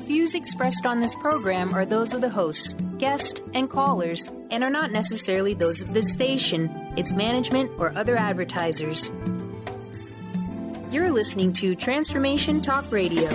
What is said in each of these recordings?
Views expressed on this program are those of the hosts, guests, and callers, and are not necessarily those of this station, its management, or other advertisers. You're listening to Transformation Talk Radio.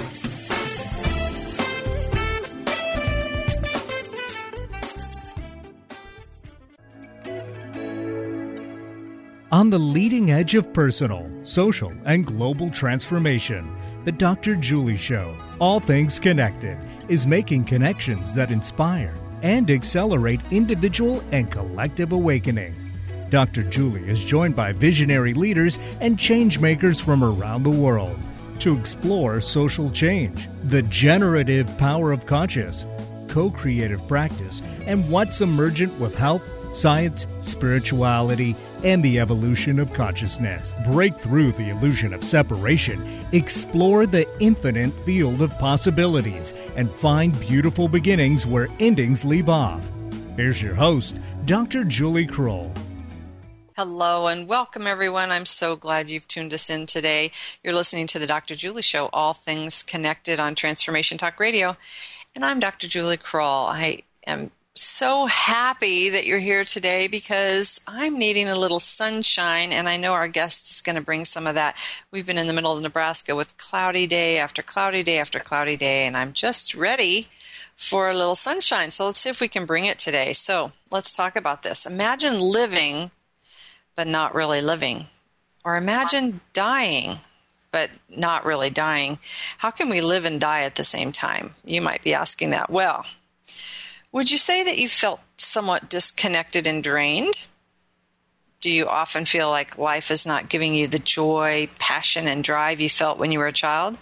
On the leading edge of personal, social, and global transformation, The Dr. Julie Show, all things connected, is making connections that inspire and accelerate individual and collective awakening. Dr. Julie is joined by visionary leaders and change makers from around the world to explore social change, the generative power of conscious, co-creative practice, and what's emergent with health, science, spirituality, and the evolution of consciousness. Break through the illusion of separation, explore the infinite field of possibilities, and find beautiful beginnings where endings leave off. Here's your host, Dr. Julie Kroll. Hello and welcome, everyone. I'm so glad you've tuned us in today. You're listening to the Dr. Julie Show, all things connected on Transformation Talk Radio. And I'm Dr. Julie Kroll. I am so happy that you're here today because I'm needing a little sunshine, and I know our guest is going to bring some of that. We've been in the middle of Nebraska with cloudy day after cloudy day after cloudy day, and I'm just ready for a little sunshine. So let's see if we can bring it today. So let's talk about this. Imagine living but not really living, or imagine dying but not really dying. How can we live and die at the same time? You might be asking that. Well, would you say that you felt somewhat disconnected and drained? Do you often feel like life is not giving you the joy, passion, and drive you felt when you were a child?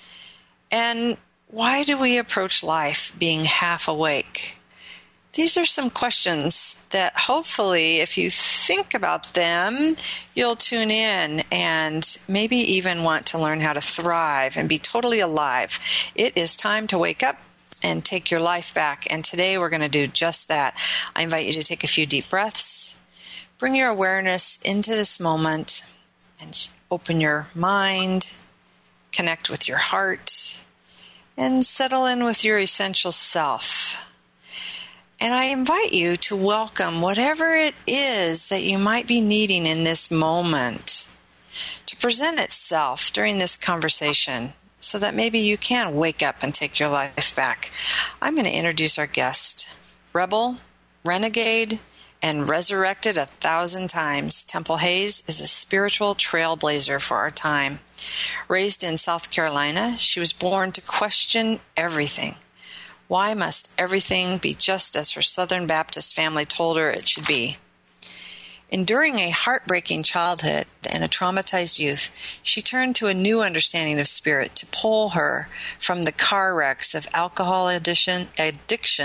And why do we approach life being half awake? These are some questions that hopefully, if you think about them, you'll tune in and maybe even want to learn how to thrive and be totally alive. It is time to wake up and take your life back. And today we're going to do just that. I invite you to take a few deep breaths, bring your awareness into this moment, and open your mind, connect with your heart, and settle in with your essential self. And I invite you to welcome whatever it is that you might be needing in this moment to present itself during this conversation, so that maybe you can wake up and take your life back. I'm going to introduce our guest. Rebel, renegade, and resurrected 1,000 times, Temple Hayes is a spiritual trailblazer for our time. Raised in South Carolina, she was born to question everything. Why must everything be just as her Southern Baptist family told her it should be? Enduring a heartbreaking childhood and a traumatized youth, she turned to a new understanding of spirit to pull her from the car wrecks of alcohol addiction, and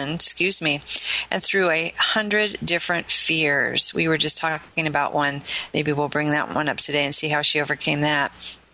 through 100 different fears. We were just talking about one. Maybe we'll bring that one up today and see how she overcame that.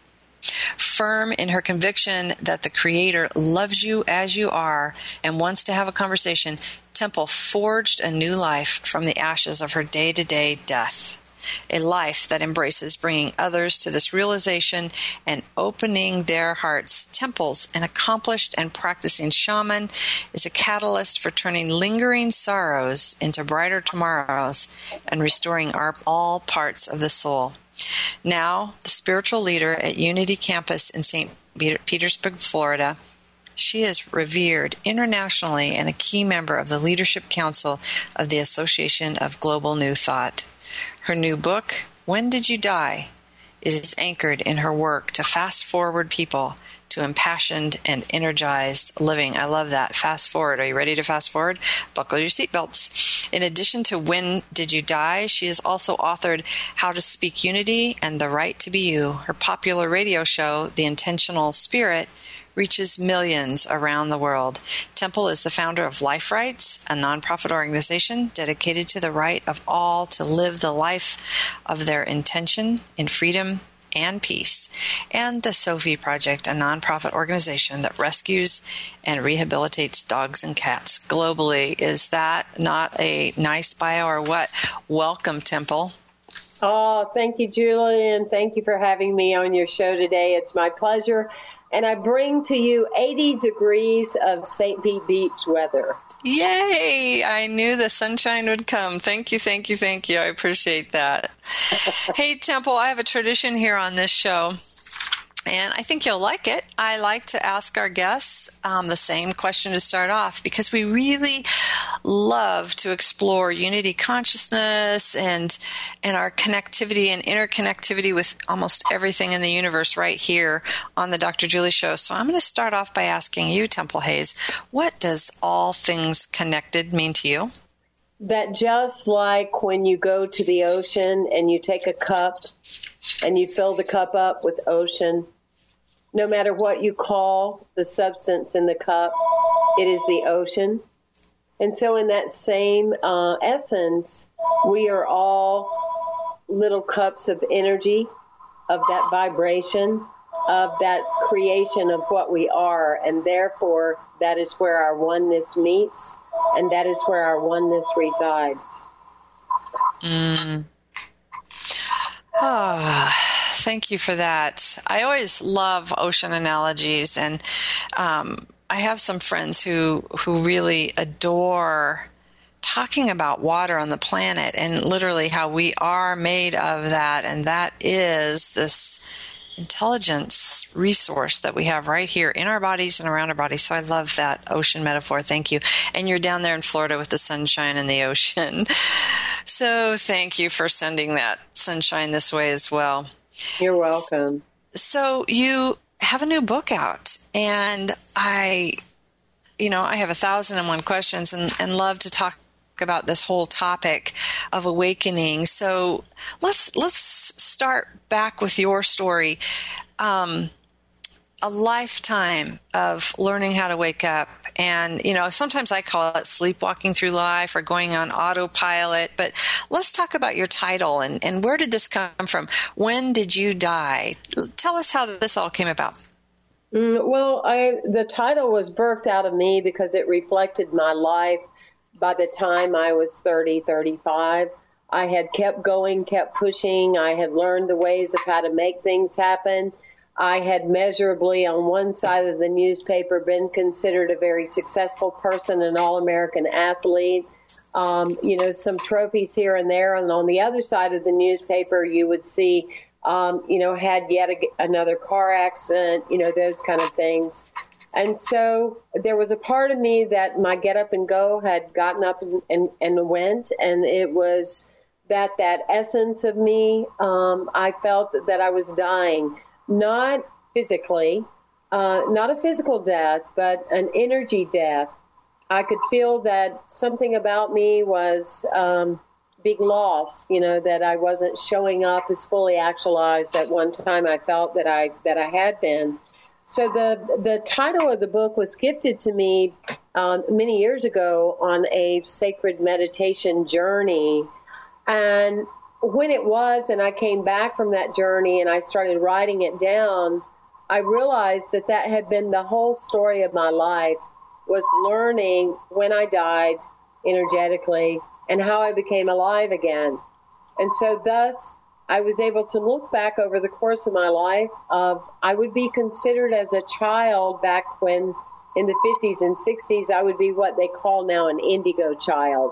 Firm in her conviction that the Creator loves you as you are and wants to have a conversation, Temple forged a new life from the ashes of her day-to-day death. A life that embraces bringing others to this realization and opening their hearts. Temple's an accomplished and practicing shaman, is a catalyst for turning lingering sorrows into brighter tomorrows and restoring all parts of the soul. Now, the spiritual leader at Unity Campus in St. Petersburg, Florida, she is revered internationally and a key member of the Leadership Council of the Association of Global New Thought. Her new book, When Did You Die?, is anchored in her work to fast forward people to impassioned and energized living. I love that. Fast forward. Are you ready to fast forward? Buckle your seatbelts. In addition to When Did You Die?, she has also authored How to Speak Unity and The Right to Be You. Her popular radio show, The Intentional Spirit, reaches millions around the world. Temple is the founder of Life Rights, a nonprofit organization dedicated to the right of all to live the life of their intention in freedom and peace, and the Sophie Project, a nonprofit organization that rescues and rehabilitates dogs and cats globally. Is that not a nice bio or what? Welcome, Temple. Oh, thank you, Julie, and thank you for having me on your show today. It's my pleasure. And I bring to you 80 degrees of St. Pete Beach weather. Yay! I knew the sunshine would come. Thank you, thank you, thank you. I appreciate that. Hey, Temple, I have a tradition here on this show, and I think you'll like it. I like to ask our guests the same question to start off, because we really love to explore unity consciousness and our connectivity and interconnectivity with almost everything in the universe right here on the Dr. Julie Show. So I'm going to start off by asking you, Temple Hayes, what does all things connected mean to you? That just like when you go to the ocean and you take a cup and you fill the cup up with ocean, no matter what you call the substance in the cup, it is the ocean. And so in that same essence, we are all little cups of energy, of that vibration, of that creation of what we are. And therefore, that is where our oneness meets, and that is where our oneness resides. Thank you for that. I always love ocean analogies, and I have some friends who really adore talking about water on the planet and literally how we are made of that, and that is this intelligence resource that we have right here in our bodies and around our bodies. So I love that ocean metaphor. Thank you. And you're down there in Florida with the sunshine and the ocean. So thank you for sending that sunshine this way as well. You're welcome. So you have a new book out, and I have 1,001 questions and love to talk about this whole topic of awakening. So let's start back with your story. A lifetime of learning how to wake up. And, sometimes I call it sleepwalking through life or going on autopilot. But let's talk about your title and where did this come from? When did you die? Tell us how this all came about. Well, the title was birthed out of me because it reflected my life. By the time I was 30, 35, I had kept going, kept pushing. I had learned the ways of how to make things happen. I had measurably, on one side of the newspaper, been considered a very successful person, an all-American athlete, some trophies here and there. And on the other side of the newspaper, you would see, had yet another car accident, those kind of things. And so there was a part of me that my get up and go had gotten up and went, and it was that essence of me. I felt that I was dying, not physically, not a physical death, but an energy death. I could feel that something about me was being lost, that I wasn't showing up as fully actualized at one time I felt that I had been. So the title of the book was gifted to me many years ago on a sacred meditation journey. And when it was, and I came back from that journey and I started writing it down, I realized that had been the whole story of my life, was learning when I died energetically and how I became alive again. And so thus, I was able to look back over the course of my life I would be considered as a child back when in the 50s and 60s, I would be what they call now an indigo child.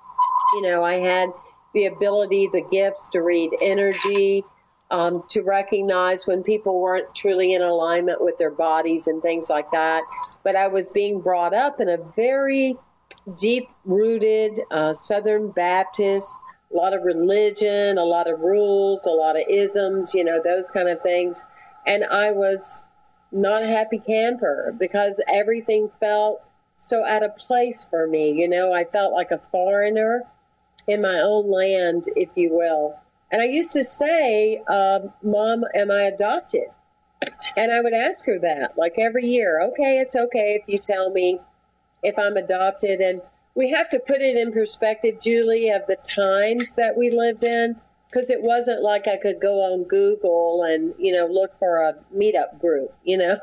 I had the ability, the gifts to read energy, to recognize when people weren't truly in alignment with their bodies and things like that. But I was being brought up in a very deep-rooted Southern Baptist, a lot of religion, a lot of rules, a lot of isms, those kind of things. And I was not a happy camper because everything felt so out of place for me. I felt like a foreigner in my own land, if you will. And I used to say, Mom, am I adopted? And I would ask her that, like every year. Okay, it's okay if you tell me if I'm adopted. And we have to put it in perspective, Julie, of the times that we lived in, because it wasn't like I could go on Google and, look for a meetup group,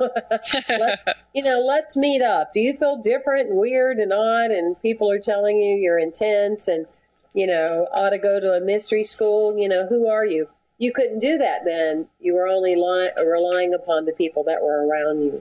let's meet up. Do you feel different and weird and odd? And people are telling you you're intense. And, ought to go to a mystery school. Who are you? You couldn't do that then. You were only relying upon the people that were around you.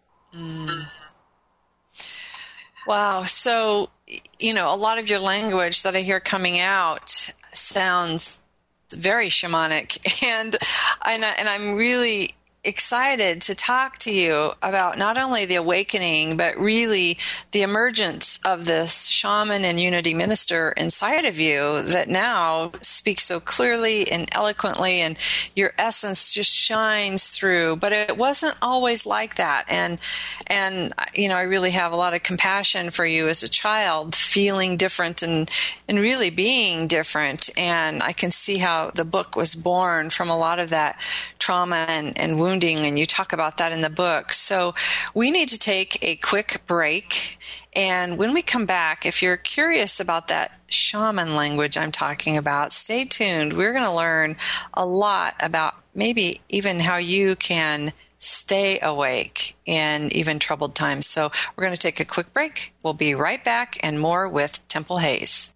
Wow. So, a lot of your language that I hear coming out sounds very shamanic, and I'm really excited to talk to you about not only the awakening, but really the emergence of this shaman and unity minister inside of you that now speaks so clearly and eloquently, and your essence just shines through. But it wasn't always like that. And I really have a lot of compassion for you as a child, feeling different and really being different. And I can see how the book was born from a lot of that trauma and wounding, and you talk about that in the book. So we need to take a quick break, and when we come back, if you're curious about that shaman language I'm talking about, stay tuned. We're going to learn a lot about maybe even how you can stay awake in even troubled times. So we're going to take a quick break. We'll be right back, and more with Temple Hayes.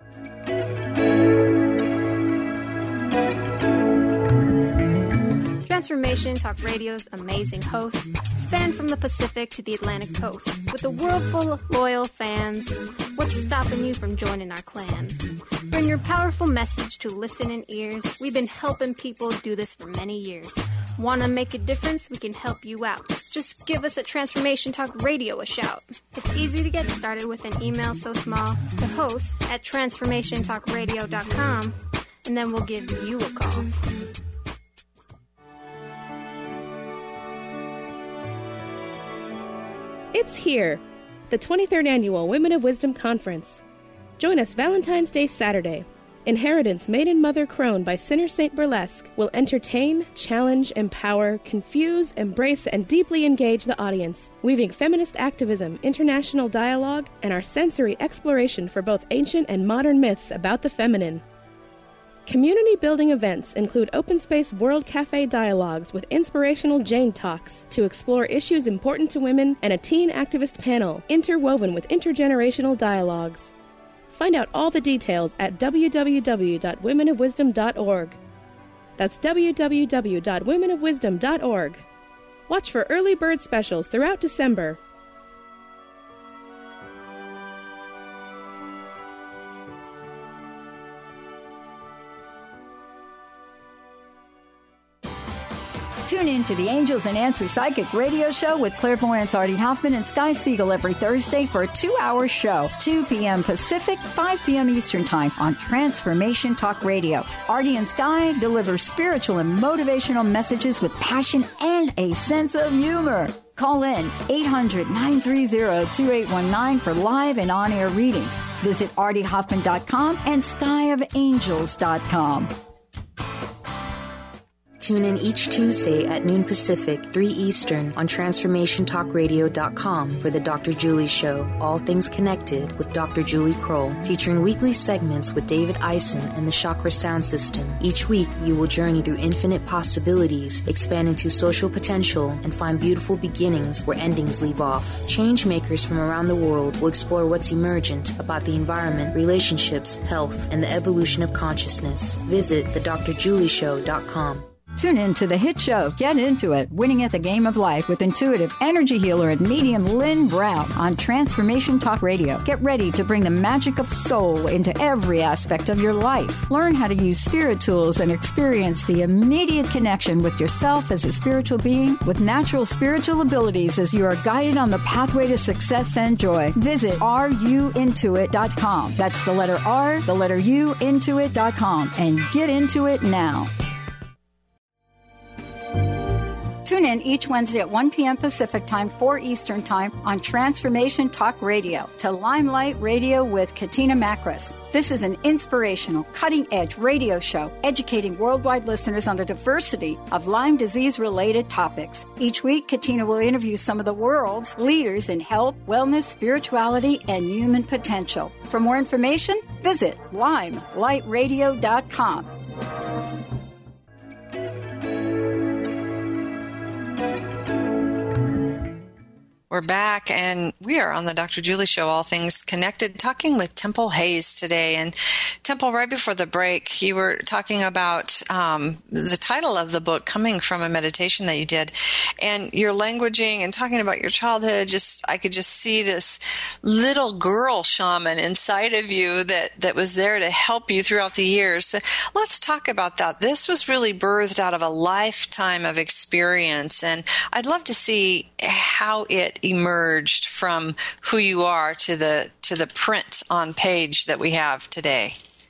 Transformation Talk Radio's amazing hosts span from the Pacific to the Atlantic coast. With a world full of loyal fans, what's stopping you from joining our clan? Bring your powerful message to listening ears. We've been helping people do this for many years. Want to make a difference? We can help you out. Just give us at Transformation Talk Radio a shout. It's easy to get started with an email so small to host at transformationtalkradio.com, and then we'll give you a call. It's here, the 23rd Annual Women of Wisdom Conference. Join us Valentine's Day Saturday. Inheritance Maiden Mother Crone by Sinner Saint Burlesque will entertain, challenge, empower, confuse, embrace, and deeply engage the audience, weaving feminist activism, international dialogue, and our sensory exploration for both ancient and modern myths about the feminine. Community-building events include open space World Cafe dialogues with inspirational Jane Talks to explore issues important to women, and a teen activist panel interwoven with intergenerational dialogues. Find out all the details at www.womenofwisdom.org. That's www.womenofwisdom.org. Watch for early bird specials throughout December. Tune in to the Angels and Answers Psychic Radio Show with clairvoyants Artie Hoffman and Sky Siegel every Thursday for a 2-hour show, 2 p.m. Pacific, 5 p.m. Eastern Time on Transformation Talk Radio. Artie and Sky deliver spiritual and motivational messages with passion and a sense of humor. Call in 800-930-2819 for live and on-air readings. Visit artiehoffman.com and skyofangels.com. Tune in each Tuesday at noon Pacific, 3 Eastern on TransformationTalkRadio.com for the Dr. Julie Show, All Things Connected with Dr. Julie Kroll, featuring weekly segments with David Eisen and the Chakra Sound System. Each week, you will journey through infinite possibilities, expand into social potential, and find beautiful beginnings where endings leave off. Change makers from around the world will explore what's emergent about the environment, relationships, health, and the evolution of consciousness. Visit thedrjulieshow.com. Tune in to the hit show, Get Into It, Winning at the Game of Life with intuitive energy healer and medium Lynn Brown on Transformation Talk Radio. Get ready to bring the magic of soul into every aspect of your life. Learn how to use spirit tools and experience the immediate connection with yourself as a spiritual being with natural spiritual abilities as you are guided on the pathway to success and joy. Visit ruintuit.com. That's the letter R, the letter U, intuit.com, and get into it now. Tune in each Wednesday at 1 p.m. Pacific Time, 4 Eastern Time on Transformation Talk Radio to Limelight Radio with Katina Makris. This is an inspirational, cutting-edge radio show educating worldwide listeners on a diversity of Lyme disease-related topics. Each week, Katina will interview some of the world's leaders in health, wellness, spirituality, and human potential. For more information, visit limelightradio.com. We're back, and we are on the Dr. Julie Show, All Things Connected, talking with Temple Hayes today. And Temple, right before the break, you were talking about the title of the book coming from a meditation that you did, and your languaging and talking about your childhood. I could just see this little girl shaman inside of you that was there to help you throughout the years. So let's talk about that. This was really birthed out of a lifetime of experience, and I'd love to see how it emerged from who you are to the print on page that we have today.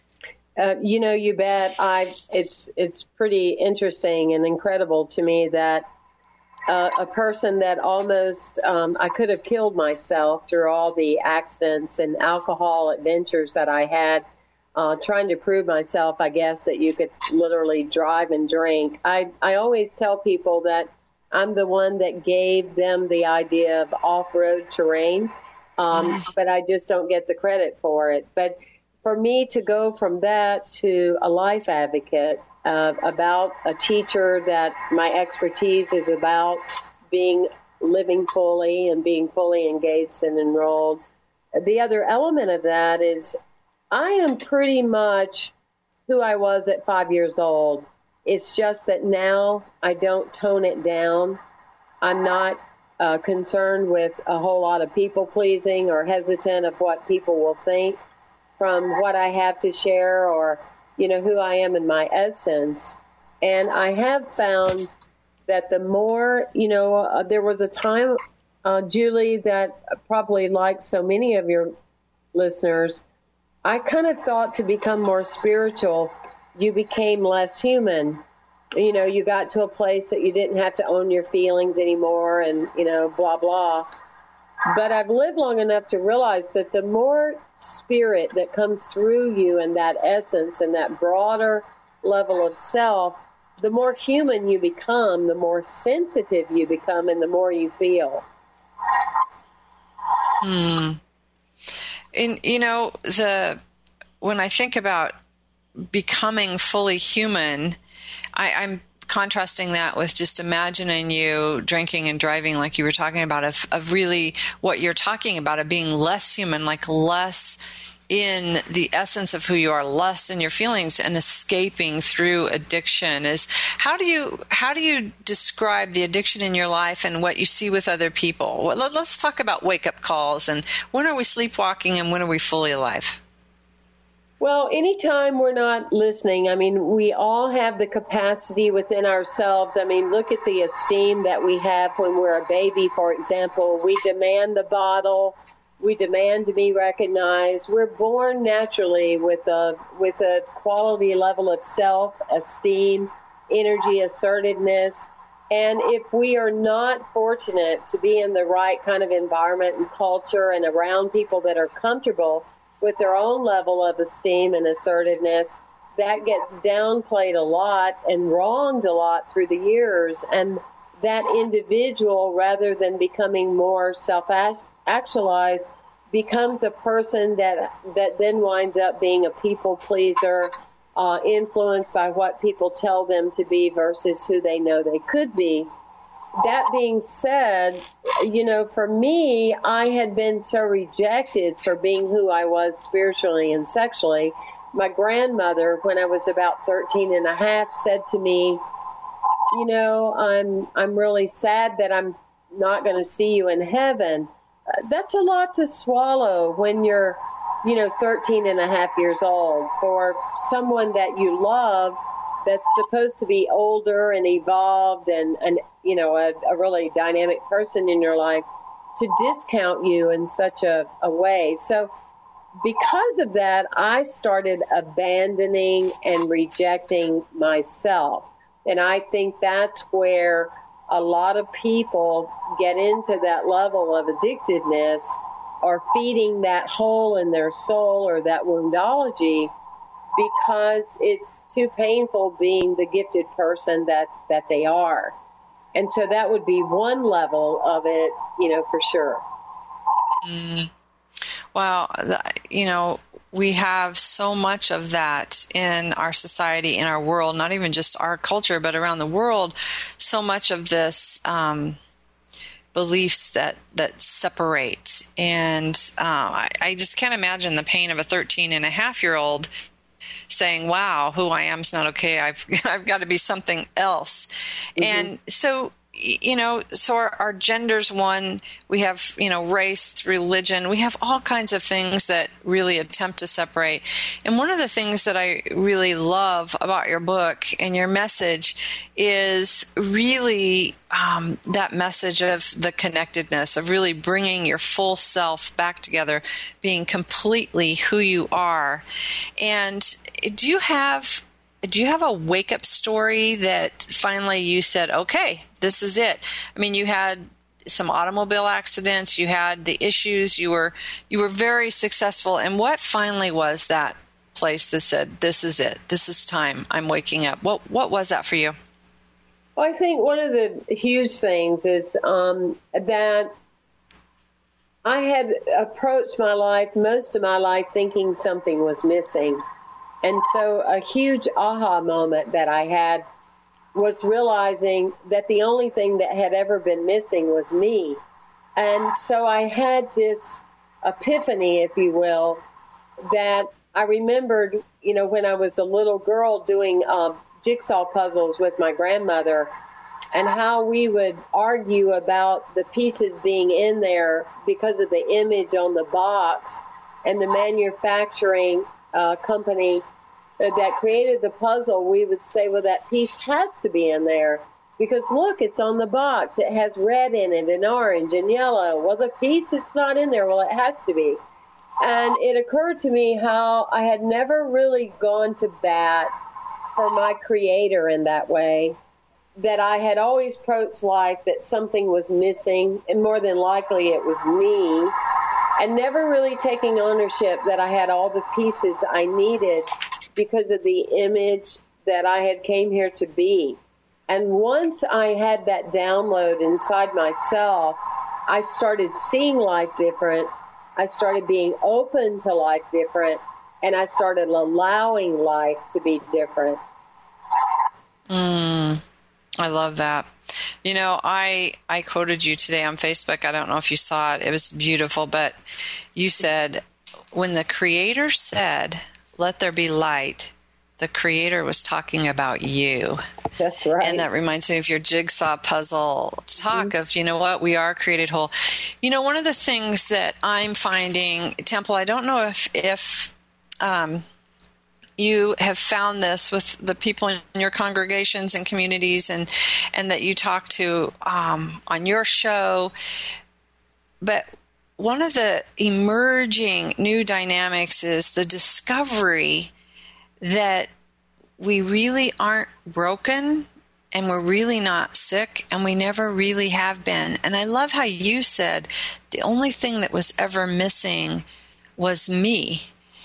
You bet. It's pretty interesting and incredible to me that a person that almost I could have killed myself through all the accidents and alcohol adventures that I had, trying to prove myself, I guess, that you could literally drive and drink. I always tell people that I'm the one that gave them the idea of off-road terrain, but I just don't get the credit for it. But for me to go from that to a life advocate, about a teacher that my expertise is about living fully and being fully engaged and enrolled. The other element of that is I am pretty much who I was at 5 years old. It's just that now I don't tone it down. I'm not concerned with a whole lot of people pleasing or hesitant of what people will think from what I have to share or, who I am in my essence. And I have found that the more, there was a time, Julie, that probably like so many of your listeners, I kind of thought to become more spiritual, you became less human. You got to a place that you didn't have to own your feelings anymore and, blah, blah. But I've lived long enough to realize that the more spirit that comes through you and that essence and that broader level of self, the more human you become, the more sensitive you become, and the more you feel. And, when I think about becoming fully human, I'm contrasting that with just imagining you drinking and driving like you were talking about, of really what you're talking about, of being less human, like less in the essence of who you are, less in your feelings, and escaping through addiction. How do you describe the addiction in your life and what you see with other people? Well, let's talk about wake-up calls, and when are we sleepwalking and when are we fully alive? Well, anytime we're not listening, we all have the capacity within ourselves. Look at the esteem that we have when we're a baby, for example. We demand the bottle. We demand to be recognized. We're born naturally with a quality level of self-esteem, energy, assertiveness. And if we are not fortunate to be in the right kind of environment and culture and around people that are comfortable with their own level of esteem and assertiveness, that gets downplayed a lot and wronged a lot through the years. And that individual, rather than becoming more self-actualized, becomes a person that then winds up being a people pleaser, influenced by what people tell them to be versus who they know they could be. That being said, for me, I had been so rejected for being who I was spiritually and sexually. My grandmother, when I was about 13 and a half, said to me, I'm really sad that I'm not going to see you in heaven. That's a lot to swallow when you're, 13 and a half years old. For someone that you love that's supposed to be older and evolved and a really dynamic person in your life, to discount you in such a way. So because of that, I started abandoning and rejecting myself. And I think that's where a lot of people get into that level of addictiveness or feeding that hole in their soul or that woundology, because it's too painful being the gifted person that they are. And so that would be one level of it, for sure. Well, we have so much of that in our society, in our world, not even just our culture, but around the world. So much of this beliefs that separate. And I just can't imagine the pain of a 13-and-a-half-year-old saying, wow, who I am is not okay. I've got to be something else. Mm-hmm. And so, so our gender's one, we have, race, religion, we have all kinds of things that really attempt to separate. And one of the things that I really love about your book and your message is really that message of the connectedness, of really bringing your full self back together, being completely who you are. And do you have a wake-up story that finally you said, okay, this is it? I mean, you had some automobile accidents, you had the issues, you were very successful. And what finally was that place that said, this is it, this is time, I'm waking up? What was that for you? Well, I think one of the huge things is that I had approached my life, most of my life, thinking something was missing. And so a huge aha moment that I had was realizing that the only thing that had ever been missing was me. And so I had this epiphany, if you will, that I remembered, when I was a little girl doing jigsaw puzzles with my grandmother, and how we would argue about the pieces being in there because of the image on the box, and the manufacturing company that created the puzzle, we would say, well, that piece has to be in there because, look, it's on the box. It has red in it and orange and yellow. Well, the piece, it's not in there. Well, it has to be. And it occurred to me how I had never really gone to bat for my creator in that way, that I had always approached life that something was missing, and more than likely it was me, and never really taking ownership that I had all the pieces I needed because of the image that I had came here to be. And once I had that download inside myself, I started seeing life different. I started being open to life different, and I started allowing life to be different. I love that. I quoted you today on Facebook. I don't know if you saw it. It was beautiful, but you said, when the Creator said, let there be light, the Creator was talking about you. That's right. And that reminds me of your jigsaw puzzle talk of, what, we are created whole. One of the things that I'm finding, Temple, I don't know if you have found this with the people in your congregations and communities and that you talk to on your show, but one of the emerging new dynamics is the discovery that we really aren't broken and we're really not sick and we never really have been. And I love how you said the only thing that was ever missing was me.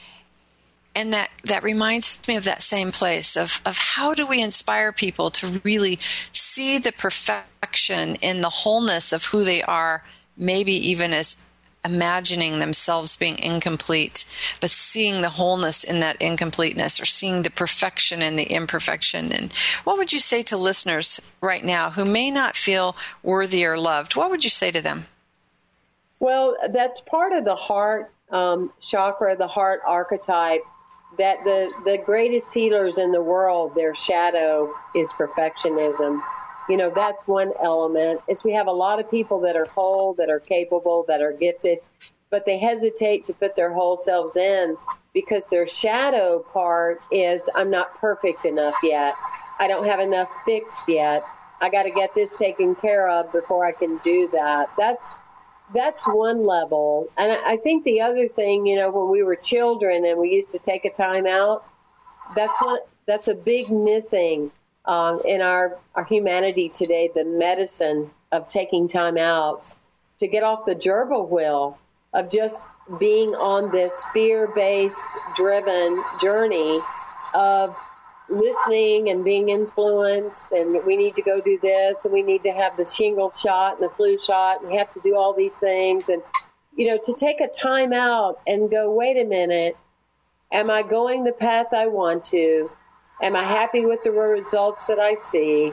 And that reminds me of that same place of how do we inspire people to really see the perfection in the wholeness of who they are, maybe even as imagining themselves being incomplete, but seeing the wholeness in that incompleteness, or seeing the perfection in the imperfection. And what would you say to listeners right now who may not feel worthy or loved? What would you say to them? Well, that's part of the heart chakra, the heart archetype, that the greatest healers in the world, their shadow is perfectionism. That's one element. Is we have a lot of people that are whole, that are capable, that are gifted, but they hesitate to put their whole selves in because their shadow part is, I'm not perfect enough yet. I don't have enough fixed yet. I got to get this taken care of before I can do that. That's one level. And I think the other thing, when we were children and we used to take a time out, that's a big missing in our humanity today, the medicine of taking time out to get off the gerbil wheel of just being on this fear-based driven journey of listening and being influenced, and we need to go do this, and we need to have the shingles shot and the flu shot, and we have to do all these things. And, to take a time out and go, wait a minute, am I going the path I want to? Am I happy with the results that I see?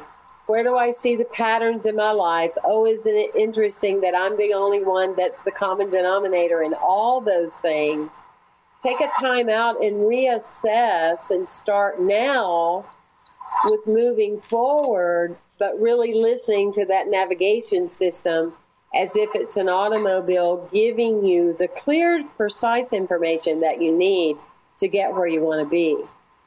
Where do I see the patterns in my life? Oh, isn't it interesting that I'm the only one that's the common denominator in all those things? Take a time out and reassess and start now with moving forward, but really listening to that navigation system as if it's an automobile giving you the clear, precise information that you need to get where you want to be.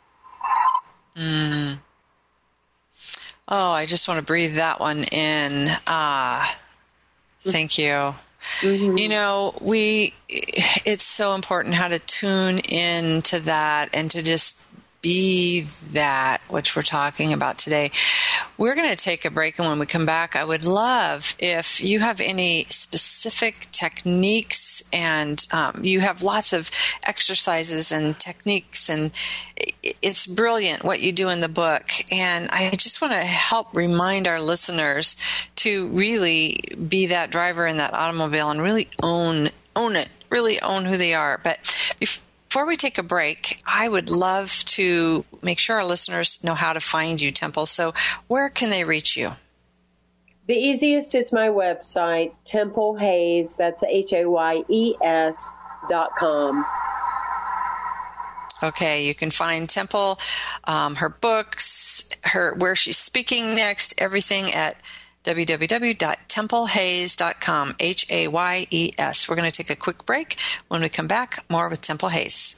Oh, I just want to breathe that one in. Thank you. Mm-hmm. You know, it's so important how to tune in to that and to just be that, which we're talking about today. We're going to take a break, and when we come back, I would love if you have any specific techniques, and you have lots of exercises and techniques, and it's brilliant what you do in the book. And I just want to help remind our listeners to really be that driver in that automobile and really own it, really own who they are. But before we take a break, I would love to make sure our listeners know how to find you, Temple. So where can they reach you? The easiest is my website, Temple Hayes, that's HAYES.com. Okay, you can find Temple, her books, where she's speaking next, everything at www.templehayes.com, HAYES. We're going to take a quick break. When we come back, more with Temple Hayes.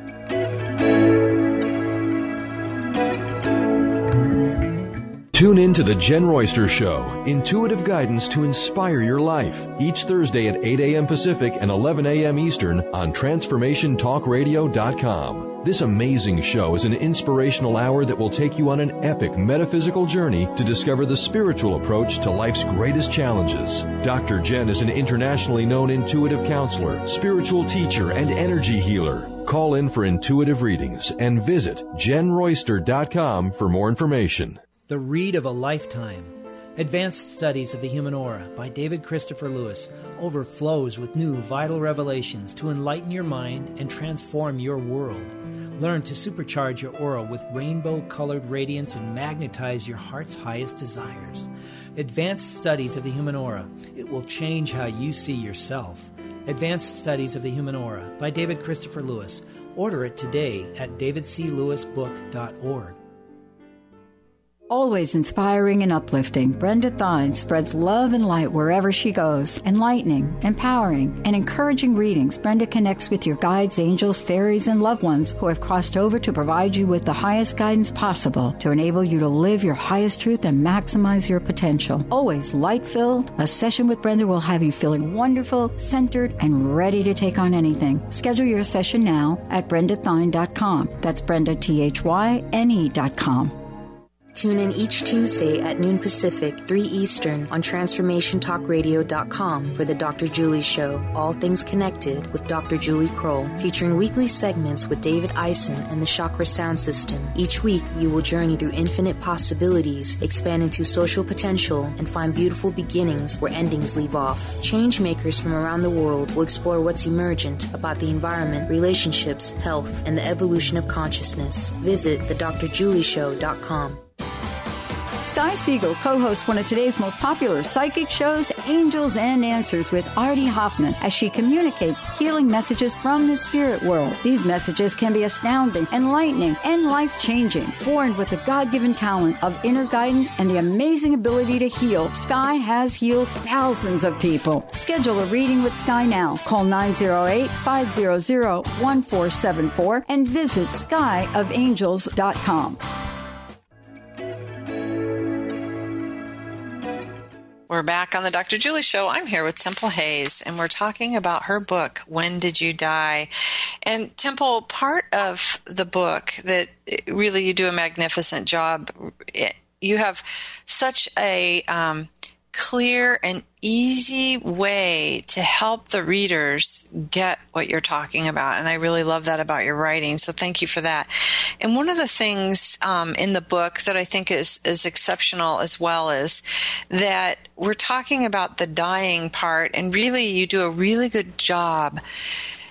Tune in to The Jen Royster Show, intuitive guidance to inspire your life, each Thursday at 8 a.m. Pacific and 11 a.m. Eastern on TransformationTalkRadio.com. This amazing show is an inspirational hour that will take you on an epic metaphysical journey to discover the spiritual approach to life's greatest challenges. Dr. Jen is an internationally known intuitive counselor, spiritual teacher, and energy healer. Call in for intuitive readings and visit JenRoyster.com for more information. The Read of a Lifetime. Advanced Studies of the Human Aura by David Christopher Lewis overflows with new vital revelations to enlighten your mind and transform your world. Learn to supercharge your aura with rainbow-colored radiance and magnetize your heart's highest desires. Advanced Studies of the Human Aura. It will change how you see yourself. Advanced Studies of the Human Aura by David Christopher Lewis. Order it today at davidclewisbook.org. Always inspiring and uplifting, Brenda Thine spreads love and light wherever she goes. Enlightening, empowering, and encouraging readings, Brenda connects with your guides, angels, fairies, and loved ones who have crossed over to provide you with the highest guidance possible to enable you to live your highest truth and maximize your potential. Always light-filled, a session with Brenda will have you feeling wonderful, centered, and ready to take on anything. Schedule your session now at BrendaThine.com. That's BrendaThyne.com. Tune in each Tuesday at noon Pacific, 3 Eastern on TransformationTalkRadio.com for the Dr. Julie Show, All Things Connected with Dr. Julie Kroll, featuring weekly segments with David Eisen and the Chakra Sound System. Each week, you will journey through infinite possibilities, expand into social potential, and find beautiful beginnings where endings leave off. Change makers from around the world will explore what's emergent about the environment, relationships, health, and the evolution of consciousness. Visit thedrjulieshow.com. Sky Siegel co-hosts one of today's most popular psychic shows, Angels and Answers with Artie Hoffman, as she communicates healing messages from the spirit world. These messages can be astounding, enlightening, and life-changing. Born with the God-given talent of inner guidance and the amazing ability to heal, Sky has healed thousands of people. Schedule a reading with Sky now. Call 908-500-1474 and visit skyofangels.com. We're back on the Dr. Julie Show. I'm here with Temple Hayes, and we're talking about her book, When Did You Die? And Temple, part of the book that really you do a magnificent job, you have such a clear and easy way to help the readers get what you're talking about. And I really love that about your writing. So thank you for that. And one of the things in the book that I think is exceptional as well is that we're talking about the dying part, and really you do a really good job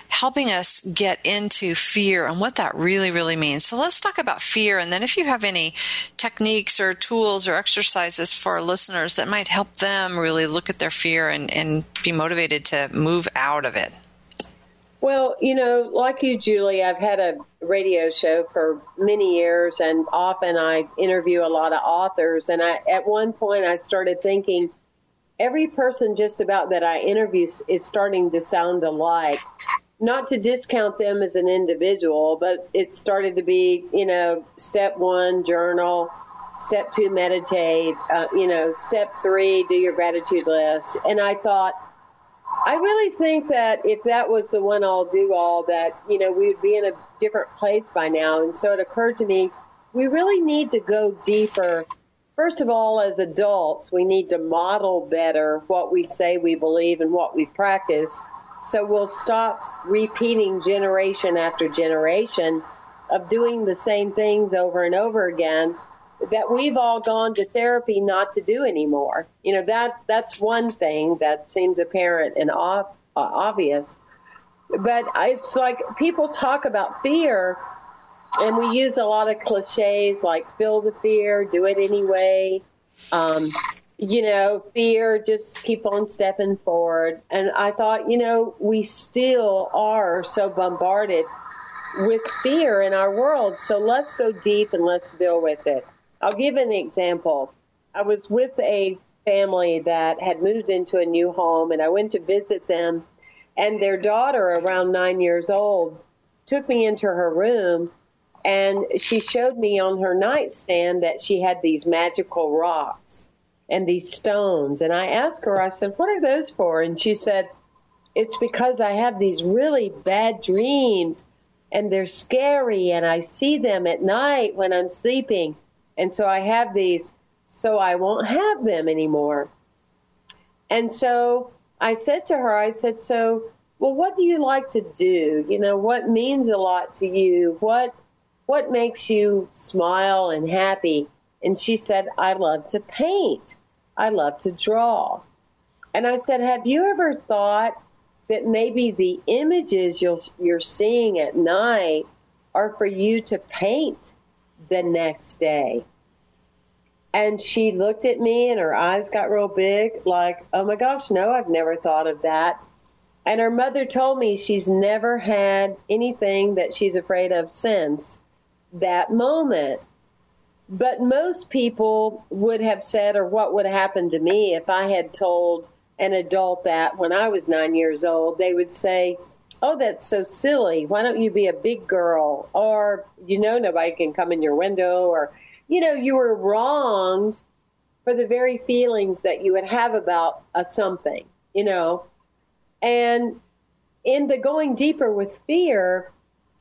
helping us get into fear and what that really, really means. So let's talk about fear. And then if you have any techniques or tools or exercises for our listeners that might help them really look at their fear and be motivated to move out of it. Well, like you, Julie, I've had a radio show for many years, and often I interview a lot of authors. And at one point I started thinking, every person just about that I interview is starting to sound alike. Not to discount them as an individual, but it started to be, step 1, journal, step 2, meditate, step 3, do your gratitude list. And I thought, I really think that if that was the one all do all, that, we would be in a different place by now. And so it occurred to me, we really need to go deeper. First of all, as adults, we need to model better what we say we believe and what we practice. So we'll stop repeating generation after generation of doing the same things over and over again that we've all gone to therapy not to do anymore. That's one thing that seems apparent and obvious. But it's like people talk about fear, and we use a lot of cliches like feel the fear, do it anyway. Fear, just keep on stepping forward. And I thought, we still are so bombarded with fear in our world. So let's go deep and let's deal with it. I'll give an example. I was with a family that had moved into a new home, and I went to visit them, and their daughter, around 9 years old, took me into her room, and she showed me on her nightstand that she had these magical rocks and these stones. And I asked her, I said, what are those for? And she said, it's because I have these really bad dreams, and they're scary, and I see them at night when I'm sleeping. And so I have these, so I won't have them anymore. And so I said to her, so, well, what do you like to do? What means a lot to you? What makes you smile and happy? And she said, I love to paint. I love to draw. And I said, have you ever thought that maybe the images you're seeing at night are for you to paint the next day? And she looked at me and her eyes got real big, like, oh my gosh, no, I've never thought of that. And her mother told me she's never had anything that she's afraid of since that moment. But most people would have said, or what would have happened to me if I had told an adult that when I was 9 years old, they would say, oh, that's so silly. Why don't you be a big girl? Or, nobody can come in your window. Or, you were wronged for the very feelings that you would have about something, And in the going deeper with fear,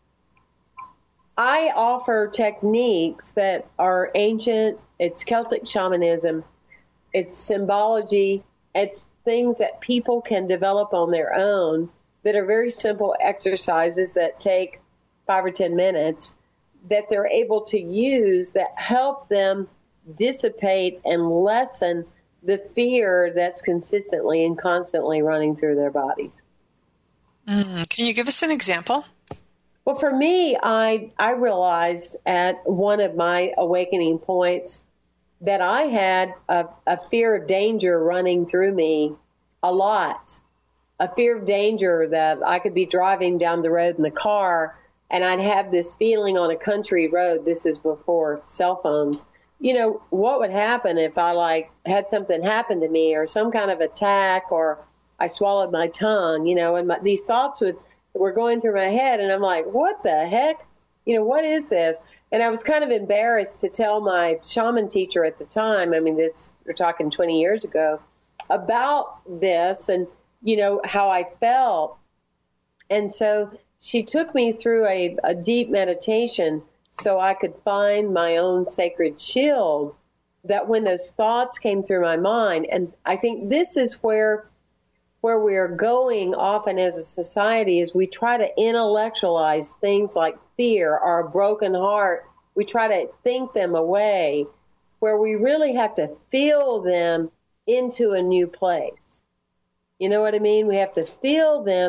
I offer techniques that are ancient. It's Celtic shamanism. It's symbology. It's things that people can develop on their own that are very simple exercises that take 5 or 10 minutes that they're able to use that help them dissipate and lessen the fear that's consistently and constantly running through their bodies. Can you give us an example? Well, for me, I realized at one of my awakening points that I had a fear of danger running through me a lot. A fear of danger that I could be driving down the road in the car and I'd have this feeling on a country road. This is before cell phones. What would happen if I had something happen to me or some kind of attack or I swallowed my tongue, and these thoughts were going through my head. And I'm like, what the heck? What is this? And I was kind of embarrassed to tell my shaman teacher at the time, we're talking 20 years ago, about this and, how I felt. And so she took me through a deep meditation so I could find my own sacred shield, that when those thoughts came through my mind, and I think this is where we're going often as a society, is we try to intellectualize things like fear or a broken heart. We try to think them away, where we really have to feel them into a new place. You know what I mean? We have to feel them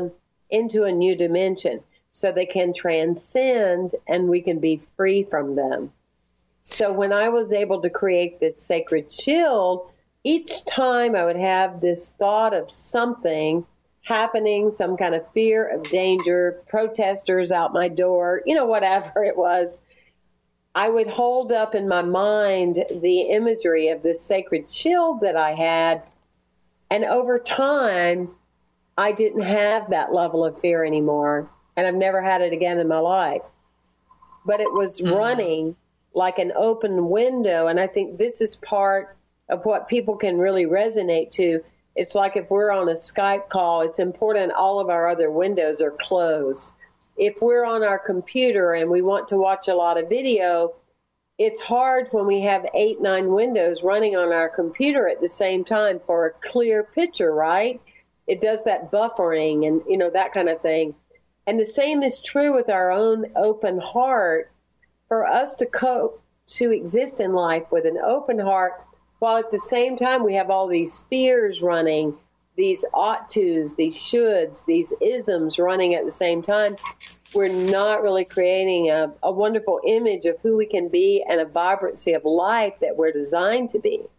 into a new dimension so they can transcend and we can be free from them. So when I was able to create this sacred shield, each time I would have this thought of something happening, some kind of fear of danger, protesters out my door, whatever it was, I would hold up in my mind the imagery of this sacred shield that I had. And over time, I didn't have that level of fear anymore. And I've never had it again in my life. But it was running like an open window. And I think this is part of what people can really resonate to. It's like if we're on a Skype call, it's important all of our other windows are closed. If we're on our computer and we want to watch a lot of video, it's hard when we have 8, 9 windows running on our computer at the same time for a clear picture, right? It does that buffering and, that kind of thing. And the same is true with our own open heart. For us to exist in life with an open heart, while at the same time we have all these fears running, these ought tos, these shoulds, these isms running at the same time, we're not really creating a wonderful image of who we can be and a vibrancy of life that we're designed to be.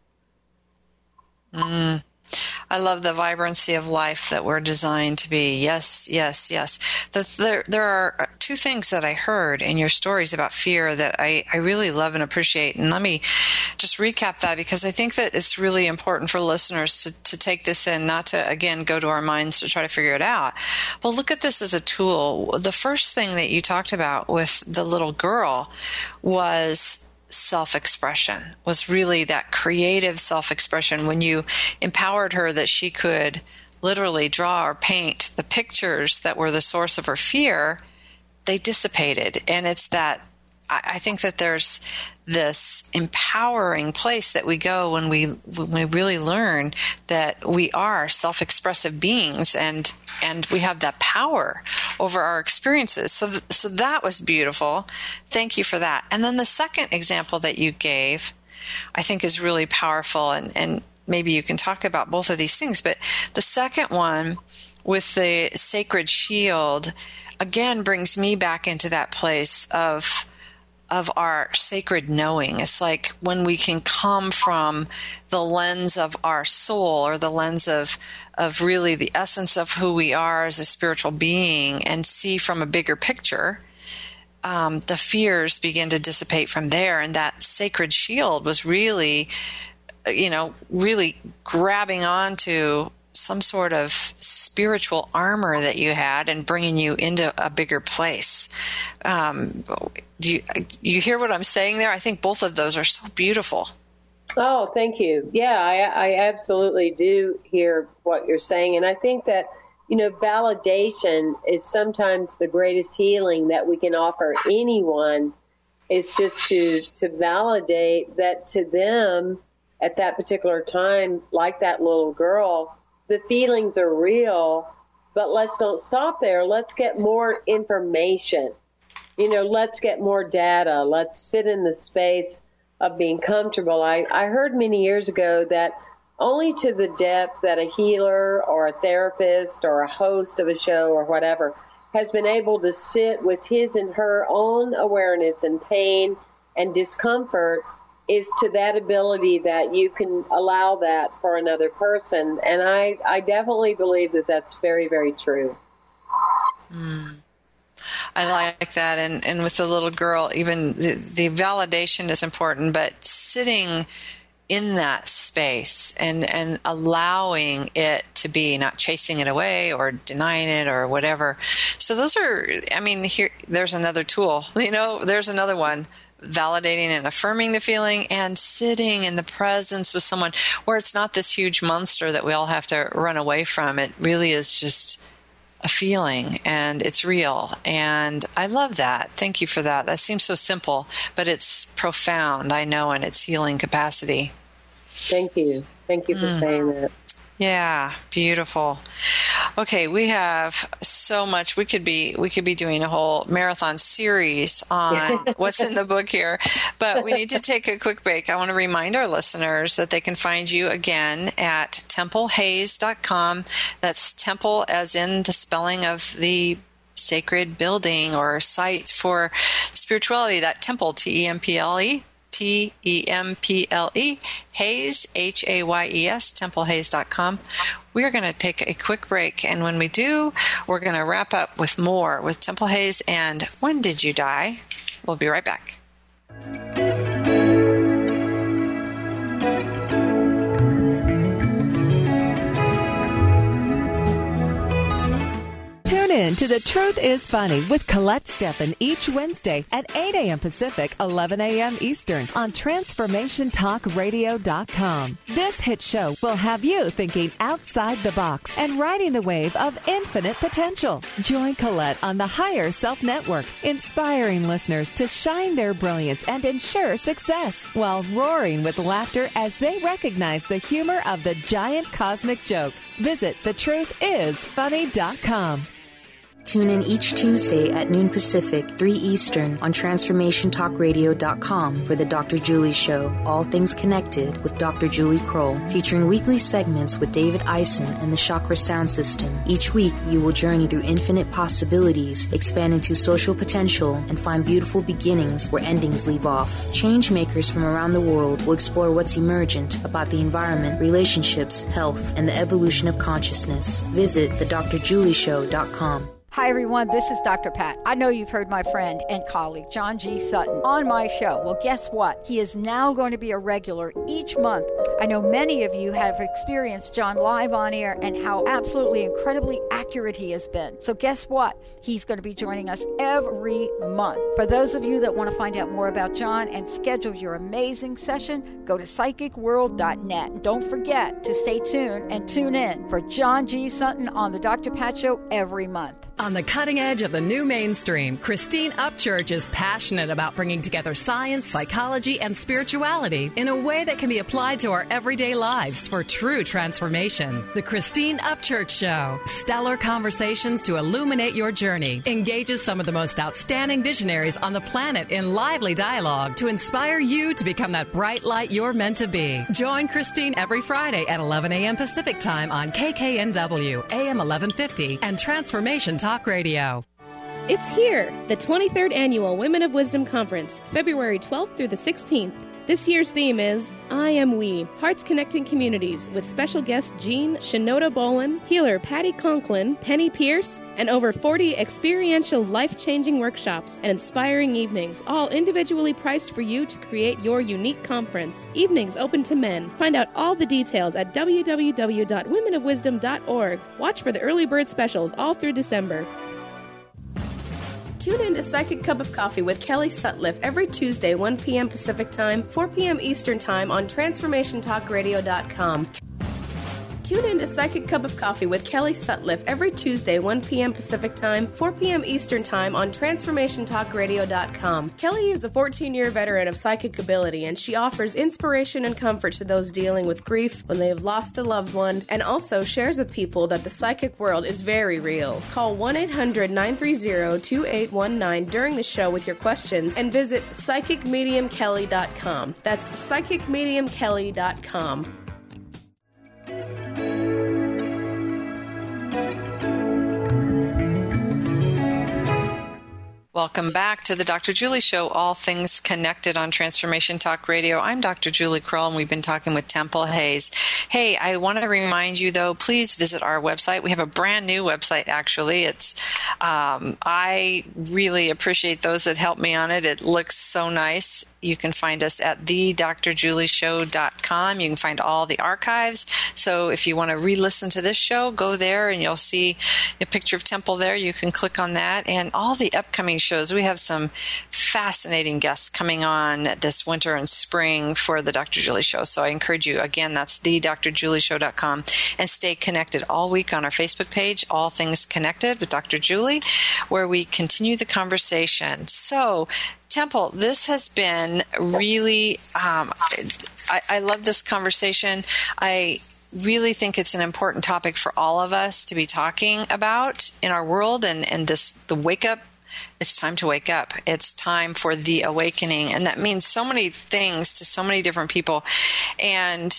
I love the vibrancy of life that we're designed to be. Yes, yes, yes. There are 2 things that I heard in your stories about fear that I really love and appreciate. And let me just recap that, because I think that it's really important for listeners to take this in, not to, again, go to our minds to try to figure it out. But look at this as a tool. The first thing that you talked about with the little girl was self-expression, was really that creative self-expression when you empowered her that she could literally draw or paint the pictures that were the source of her fear. They dissipated. And it's that I think that there's this empowering place that we go when we really learn that we are self-expressive beings and we have that power over our experiences. So that was beautiful. Thank you for that. And then the second example that you gave, I think, is really powerful, and maybe you can talk about both of these things. But the second one with the sacred shield, again, brings me back into that place of our sacred knowing. It's like when we can come from the lens of our soul, or the lens of really the essence of who we are as a spiritual being, and see from a bigger picture, the fears begin to dissipate from there. And that sacred shield was really, really grabbing onto some sort of spiritual armor that you had and bringing you into a bigger place. Do you hear what I'm saying there? I think both of those are so beautiful. Oh, thank you. Yeah, I absolutely do hear what you're saying. And I think that, validation is sometimes the greatest healing that we can offer anyone, is just to validate that to them at that particular time, like that little girl, the feelings are real, but let's don't stop there. Let's get more information. Let's get more data. Let's sit in the space of being comfortable. I heard many years ago that only to the depth that a healer or a therapist or a host of a show or whatever has been able to sit with his and her own awareness and pain and discomfort is to that ability that you can allow that for another person. And I definitely believe that that's very, very true. I like that. And with the little girl, even the validation is important, but sitting in that space and allowing it to be, not chasing it away or denying it or whatever. So those are, there's another tool, there's another one. Validating and affirming the feeling, and sitting in the presence with someone where it's not this huge monster that we all have to run away from. It really is just a feeling, and it's real. And I love that. Thank you for that. That seems so simple, but it's profound, I know, in its healing capacity. Thank you. Thank you for saying that. Yeah, beautiful. Okay, we have so much. We could be doing a whole marathon series on what's in the book here, but we need to take a quick break. I want to remind our listeners that they can find you again at templehayes.com. That's temple as in the spelling of the sacred building or site for spirituality. That temple, Temple. Temple, Hayes, Hayes, templehayes.com. We are going to take a quick break, and when we do, we're going to wrap up with more with Temple Hayes and When Did You Die? We'll be right back. Tune in to The Truth is Funny with Colette Steffen each Wednesday at 8 a.m. Pacific, 11 a.m. Eastern on TransformationTalkRadio.com. This hit show will have you thinking outside the box and riding the wave of infinite potential. Join Colette on the Higher Self Network, inspiring listeners to shine their brilliance and ensure success while roaring with laughter as they recognize the humor of the giant cosmic joke. Visit TheTruthIsFunny.com. Tune in each Tuesday at noon Pacific, 3 Eastern on TransformationTalkRadio.com for the Dr. Julie Show, All Things Connected with Dr. Julie Kroll, featuring weekly segments with David Eisen and the Chakra Sound System. Each week, you will journey through infinite possibilities, expand into social potential, and find beautiful beginnings where endings leave off. Change makers from around the world will explore what's emergent about the environment, relationships, health, and the evolution of consciousness. Visit thedrjulieshow.com. Hi, everyone. This is Dr. Pat. I know you've heard my friend and colleague, John G. Sutton, on my show. Well, guess what? He is now going to be a regular each month. I know many of you have experienced John live on air and how absolutely incredibly accurate he has been. So guess what? He's going to be joining us every month. For those of you that want to find out more about John and schedule your amazing session, go to psychicworld.net. Don't forget to stay tuned and tune in for John G. Sutton on the Dr. Pat Show every month. On the cutting edge of the new mainstream, Christine Upchurch is passionate about bringing together science, psychology, and spirituality in a way that can be applied to our everyday lives for true transformation. The Christine Upchurch Show, stellar conversations to illuminate your journey, engages some of the most outstanding visionaries on the planet in lively dialogue to inspire you to become that bright light you're meant to be. Join Christine every Friday at 11 a.m. Pacific Time on KKNW, AM 1150, and Transformation Talk Radio. It's here, the 23rd Annual Women of Wisdom Conference, February 12th through the 16th. This year's theme is I Am We, Hearts Connecting Communities, with special guests Jean Shinoda Bolin, healer Patty Conklin, Penny Pierce, and over 40 experiential life-changing workshops and inspiring evenings, all individually priced for you to create your unique conference. Evenings open to men. Find out all the details at www.womenofwisdom.org. Watch for the early bird specials all through December. Tune in to Psychic Cup of Coffee with Kelly Sutliff every Tuesday, 1 p.m. Pacific Time, 4 p.m. Eastern Time on TransformationTalkRadio.com. Tune in to Psychic Cup of Coffee with Kelly Sutliff every Tuesday, 1 p.m. Pacific Time, 4 p.m. Eastern Time on TransformationTalkRadio.com. Kelly is a 14-year veteran of psychic ability, and she offers inspiration and comfort to those dealing with grief when they have lost a loved one, and also shares with people that the psychic world is very real. Call 1-800-930-2819 during the show with your questions, and visit PsychicMediumKelly.com. That's PsychicMediumKelly.com. Welcome back to the Dr. Julie Show, All Things Connected on Transformation Talk Radio. I'm Dr. Julie Kroll, and we've been talking with Temple Hayes. Hey, I want to remind you, though, please visit our website. We have a brand new website, actually. It's I really appreciate those that help me on it. It looks so nice. You can find us at thedrjulieshow.com. You can find all the archives. So if you want to re-listen to this show, go there and you'll see a picture of Temple there. You can click on that. And all the upcoming shows. We have some fascinating guests coming on this winter and spring for the Dr. Julie Show. So I encourage you, again, that's thedrjulieshow.com. And stay connected all week on our Facebook page, All Things Connected with Dr. Julie, where we continue the conversation. So Temple, this has been really, I love this conversation. really think it's an important topic for all of us to be talking about in our world, and the wake up. It's time to wake up. It's time for the awakening. And that means so many things to so many different people. And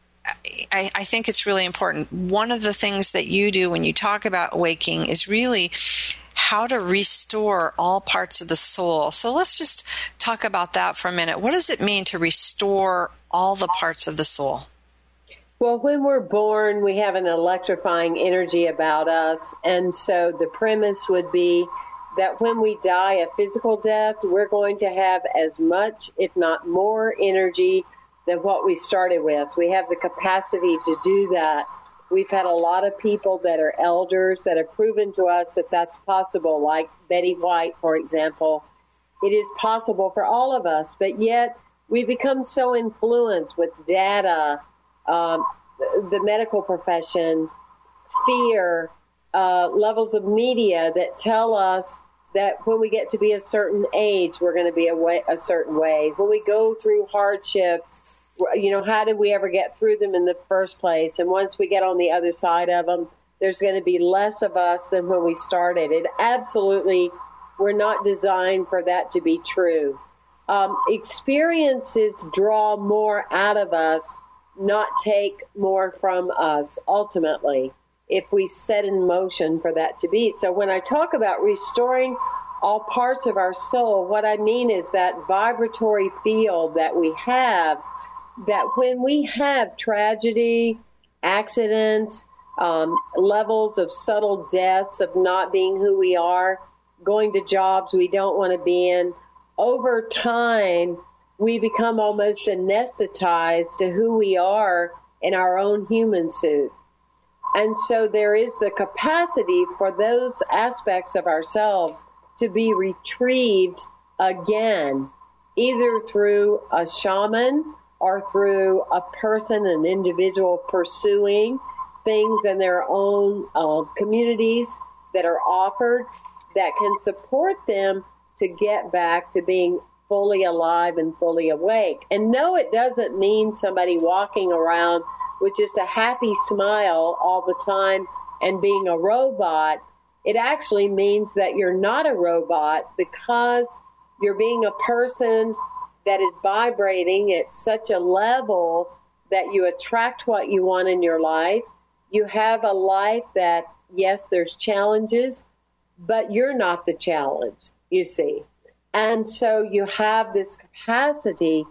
I think it's really important. One of the things that you do when you talk about awakening is really how to restore all parts of the soul. So let's just talk about that for a minute. What does it mean to restore all the parts of the soul? Well, when we're born, we have an electrifying energy about us. And so the premise would be that when we die a physical death, we're going to have as much, if not more, energy than what we started with. We have the capacity to do that. We've had a lot of people that are elders that have proven to us that that's possible, like Betty White, for example. It is possible for all of us, but yet we become so influenced with data, the medical profession, fear, levels of media that tell us that when we get to be a certain age, we're going to be a certain way. When we go through hardships, how did we ever get through them in the first place? And once we get on the other side of them, there's going to be less of us than when we started. It absolutely, we're not designed for that to be true. Experiences draw more out of us, not take more from us, ultimately, if we set in motion for that to be. So when I talk about restoring all parts of our soul, what I mean is that vibratory field that we have, that when we have tragedy, accidents, levels of subtle deaths of not being who we are, going to jobs we don't want to be in, over time, we become almost anesthetized to who we are in our own human suit. And so there is the capacity for those aspects of ourselves to be retrieved again, either through a shaman or through a person, an individual pursuing things in their own communities that are offered that can support them to get back to being fully alive and fully awake. And no, it doesn't mean somebody walking around with just a happy smile all the time and being a robot. It actually means that you're not a robot because you're being a person that is vibrating at such a level that you attract what you want in your life. You have a life that, yes, there's challenges, but you're not the challenge, you see. And so you have this capacity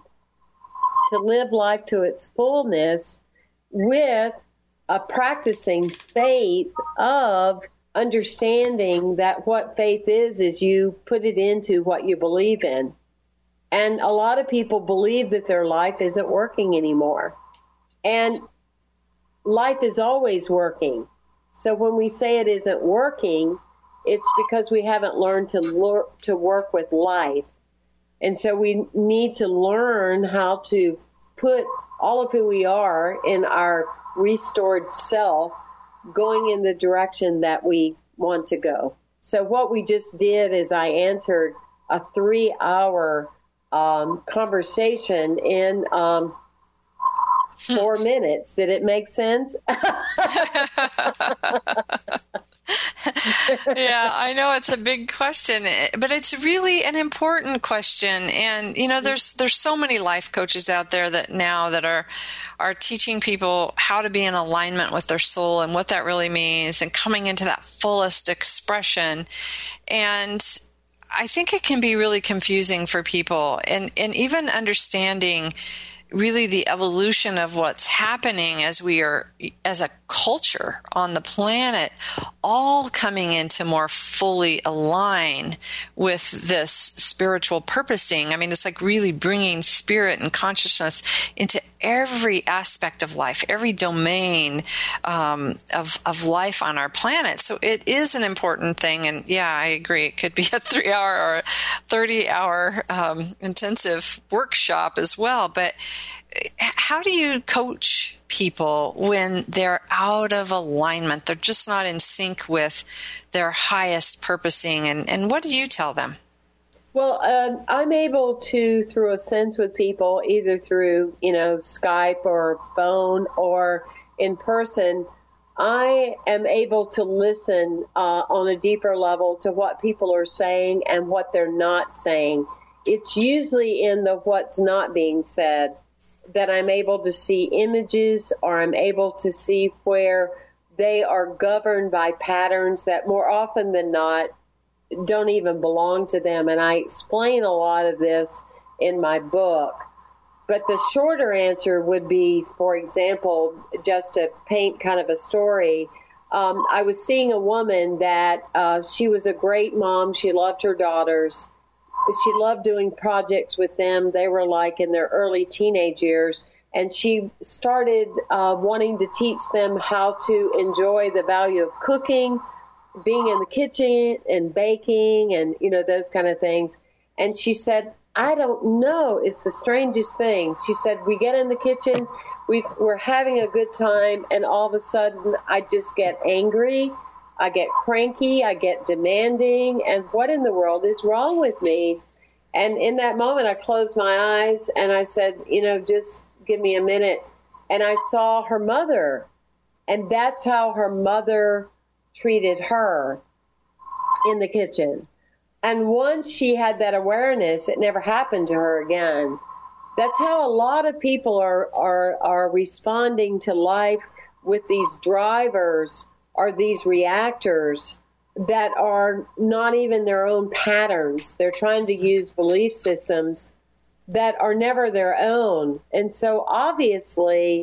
to live life to its fullness with a practicing faith of understanding that what faith is you put it into what you believe in. And a lot of people believe that their life isn't working anymore. And life is always working. So when we say it isn't working, it's because we haven't learned to work with life. And so we need to learn how to put all of who we are in our restored self going in the direction that we want to go. So what we just did is I answered a 3-hour conversation in 4 minutes. Did it make sense? Yeah, I know it's a big question, but it's really an important question. And, there's so many life coaches out there that are teaching people how to be in alignment with their soul and what that really means and coming into that fullest expression. And I think it can be really confusing for people, and even understanding really the evolution of what's happening as we are, as a culture on the planet, all coming into more fully align with this spiritual purposing. I mean, it's like really bringing spirit and consciousness into every aspect of life, every domain of life on our planet. So it is an important thing. And yeah, I agree. It could be a 3-hour or a 30-hour intensive workshop as well. But how do you coach people when they're out of alignment? They're just not in sync with their highest purposing. And what do you tell them? Well, I'm able to, through a sense with people, either through, Skype or phone or in person, I am able to listen on a deeper level to what people are saying and what they're not saying. It's usually in the what's not being said that I'm able to see images, or I'm able to see where they are governed by patterns that more often than not don't even belong to them. And I explain a lot of this in my book. But the shorter answer would be, for example, just to paint kind of a story, I was seeing a woman that she was a great mom. She loved her daughters. She loved doing projects with them. They were like in their early teenage years. And she started wanting to teach them how to enjoy the value of cooking, being in the kitchen and baking and, those kind of things. And she said, I don't know. It's the strangest thing. She said, we get in the kitchen, we're having a good time, and all of a sudden I just get angry. I get cranky. I get demanding. And what in the world is wrong with me? And in that moment, I closed my eyes and I said, just give me a minute. And I saw her mother. And that's how her mother treated her in the kitchen. And once she had that awareness, it never happened to her again. That's how a lot of people are responding to life, with these drivers or these reactors that are not even their own patterns. They're trying to use belief systems that are never their own. And so obviously,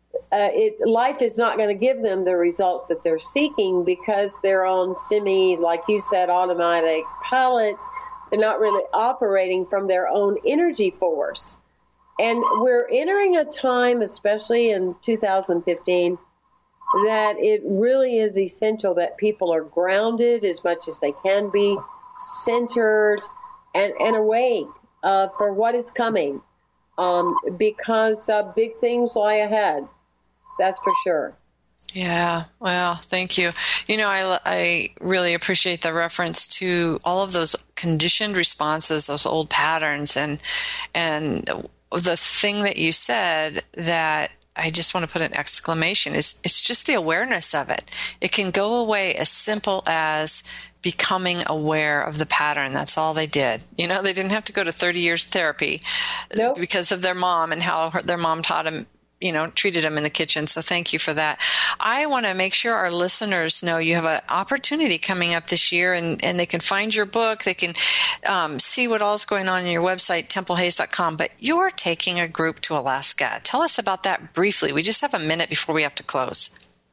life is not going to give them the results that they're seeking, because they're on like you said, automatic pilot. They're not really operating from their own energy force. And we're entering a time, especially in 2015, that it really is essential that people are grounded as much as they can be, centered and awake for what is coming, because big things lie ahead. That's for sure. Yeah, well, thank you. I really appreciate the reference to all of those conditioned responses, those old patterns, and the thing that you said that I just want to put an exclamation is it's just the awareness of it. It can go away as simple as becoming aware of the pattern. That's all they did. They didn't have to go to 30 years therapy because of their mom and how their mom taught them, treated them in the kitchen. So thank you for that. I want to make sure our listeners know you have an opportunity coming up this year, and they can find your book. They can see what all's going on your website, templehayes.com. But you're taking a group to Alaska. Tell us about that briefly. We just have a minute before we have to close.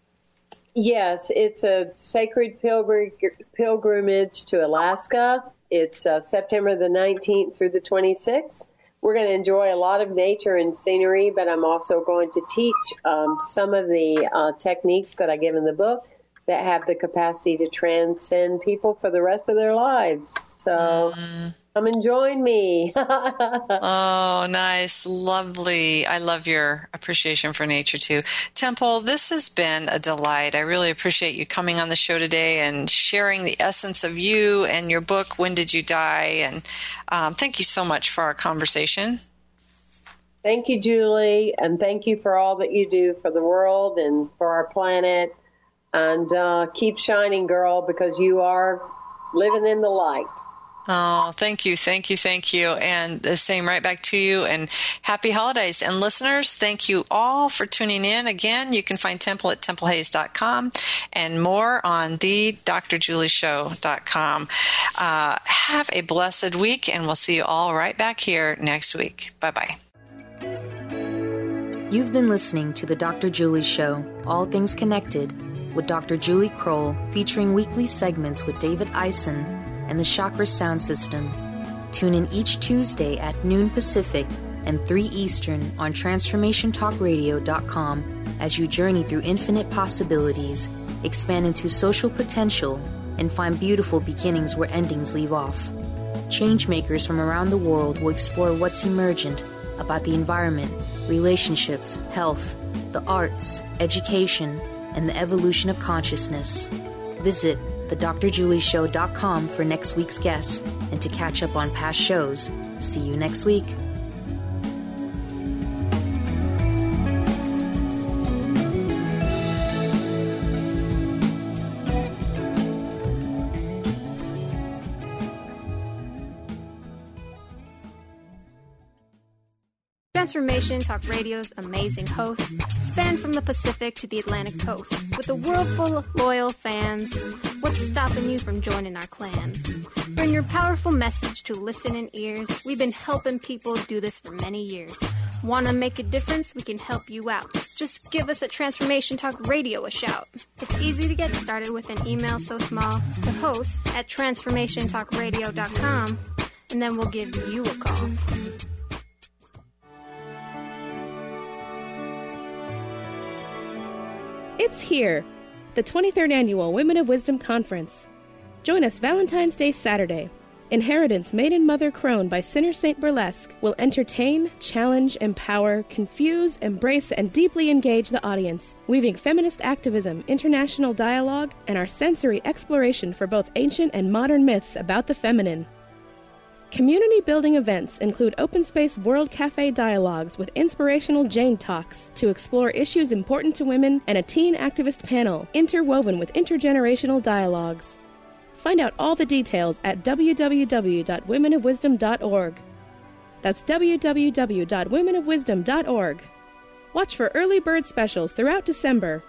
Yes, it's a sacred pilgrimage to Alaska. It's September the 19th through the 26th. We're going to enjoy a lot of nature and scenery, but I'm also going to teach some of the techniques that I give in the book that have the capacity to transcend people for the rest of their lives. So come and join me. Oh, nice. Lovely. I love your appreciation for nature, too. Temple, this has been a delight. I really appreciate you coming on the show today and sharing the essence of you and your book, When Did You Die? And thank you so much for our conversation. Thank you, Julie, and thank you for all that you do for the world and for our planet. And keep shining, girl, because you are living in the light. Oh, thank you, thank you, thank you. And the same right back to you, and happy holidays. And listeners, thank you all for tuning in. Again, you can find Temple at templehayes.com and more on the drjulieshow.com. Have a blessed week, and we'll see you all right back here next week. Bye-bye. You've been listening to The Dr. Julie Show, All Things Connected, with Dr. Julie Kroll, featuring weekly segments with David Eisen and the Chakra Sound System. Tune in each Tuesday at noon Pacific and 3 Eastern on TransformationTalkRadio.com as you journey through infinite possibilities, expand into social potential, and find beautiful beginnings where endings leave off. Changemakers from around the world will explore what's emergent about the environment, relationships, health, the arts, education, and the evolution of consciousness. Visit thedrjulieshow.com for next week's guest and to catch up on past shows. See you next week. Transformation Talk Radio's amazing hosts span from the Pacific to the Atlantic coast. With a world full of loyal fans, what's stopping you from joining our clan? Bring your powerful message to listening ears. We've been helping people do this for many years. Want to make a difference? We can help you out. Just give us at Transformation Talk Radio a shout. It's easy to get started with an email so small to host at transformationtalkradio.com, and then we'll give you a call. It's here, the 23rd Annual Women of Wisdom Conference. Join us Valentine's Day Saturday. Inheritance Maiden Mother Crone by Sinner Saint Burlesque will entertain, challenge, empower, confuse, embrace, and deeply engage the audience, weaving feminist activism, international dialogue, and our sensory exploration for both ancient and modern myths about the feminine. Community building events include open space World Cafe dialogues with inspirational Jane Talks to explore issues important to women, and a teen activist panel interwoven with intergenerational dialogues. Find out all the details at www.womenofwisdom.org. That's www.womenofwisdom.org. Watch for early bird specials throughout December.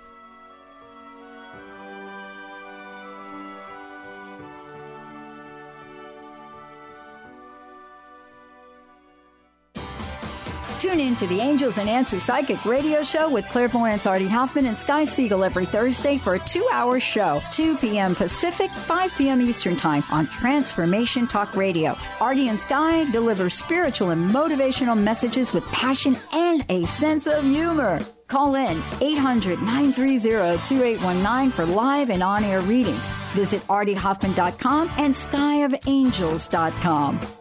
Tune in to the Angels and Answers Psychic Radio Show with clairvoyants Artie Hoffman and Sky Siegel every Thursday for a 2-hour show, 2 p.m. Pacific, 5 p.m. Eastern Time on Transformation Talk Radio. Artie and Sky deliver spiritual and motivational messages with passion and a sense of humor. Call in 800-930-2819 for live and on-air readings. Visit artiehoffman.com and skyofangels.com.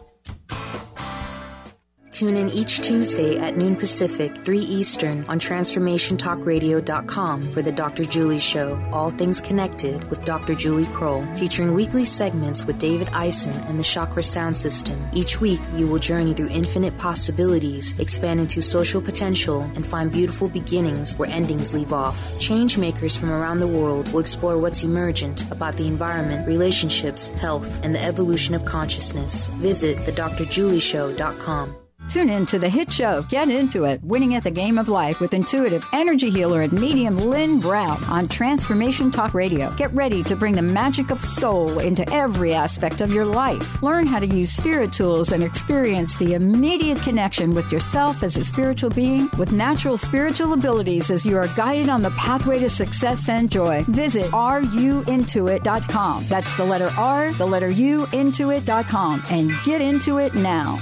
Tune in each Tuesday at noon Pacific, 3 Eastern on TransformationTalkRadio.com for the Dr. Julie Show, All Things Connected with Dr. Julie Kroll, featuring weekly segments with David Eisen and the Chakra Sound System. Each week, you will journey through infinite possibilities, expand into social potential, and find beautiful beginnings where endings leave off. Change makers from around the world will explore what's emergent about the environment, relationships, health, and the evolution of consciousness. Visit thedrjulieshow.com. Tune in to the hit show, Get Into It, Winning at the Game of Life with intuitive energy healer and medium Lynn Brown on Transformation Talk Radio. Get ready to bring the magic of soul into every aspect of your life. Learn how to use spirit tools and experience the immediate connection with yourself as a spiritual being with natural spiritual abilities as you are guided on the pathway to success and joy. Visit ruintuit.com. That's the letter R, the letter U, intuit.com, and get into it now.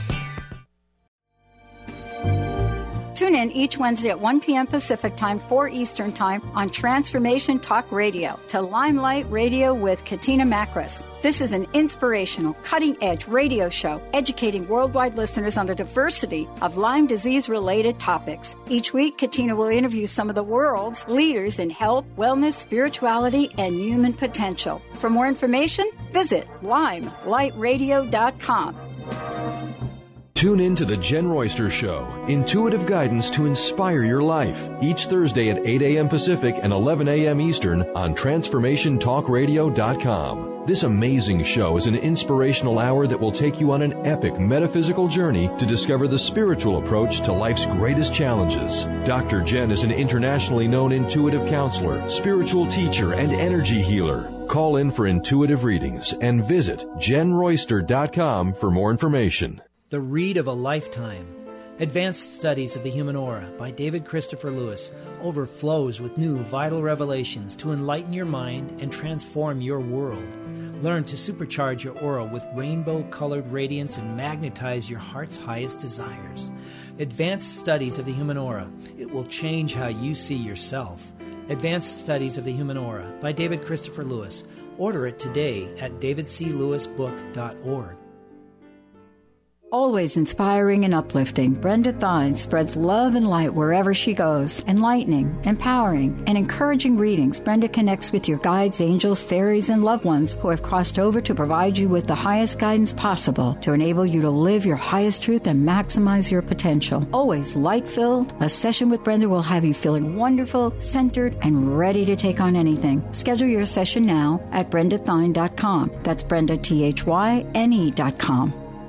Tune in each Wednesday at 1 p.m. Pacific Time, 4 Eastern Time on Transformation Talk Radio to Limelight Radio with Katina Makris. This is an inspirational, cutting-edge radio show educating worldwide listeners on a diversity of Lyme disease-related topics. Each week, Katina will interview some of the world's leaders in health, wellness, spirituality, and human potential. For more information, visit limelightradio.com. Tune in to The Jen Royster Show, intuitive guidance to inspire your life, each Thursday at 8 a.m. Pacific and 11 a.m. Eastern on TransformationTalkRadio.com. This amazing show is an inspirational hour that will take you on an epic metaphysical journey to discover the spiritual approach to life's greatest challenges. Dr. Jen is an internationally known intuitive counselor, spiritual teacher, and energy healer. Call in for intuitive readings and visit JenRoyster.com for more information. The Read of a Lifetime. Advanced Studies of the Human Aura by David Christopher Lewis overflows with new vital revelations to enlighten your mind and transform your world. Learn to supercharge your aura with rainbow-colored radiance and magnetize your heart's highest desires. Advanced Studies of the Human Aura. It will change how you see yourself. Advanced Studies of the Human Aura by David Christopher Lewis. Order it today at davidclewisbook.org. Always inspiring and uplifting, Brenda Thine spreads love and light wherever she goes. Enlightening, empowering, and encouraging readings, Brenda connects with your guides, angels, fairies, and loved ones who have crossed over to provide you with the highest guidance possible to enable you to live your highest truth and maximize your potential. Always light-filled, a session with Brenda will have you feeling wonderful, centered, and ready to take on anything. Schedule your session now at BrendaThine.com. That's BrendaThyne.com.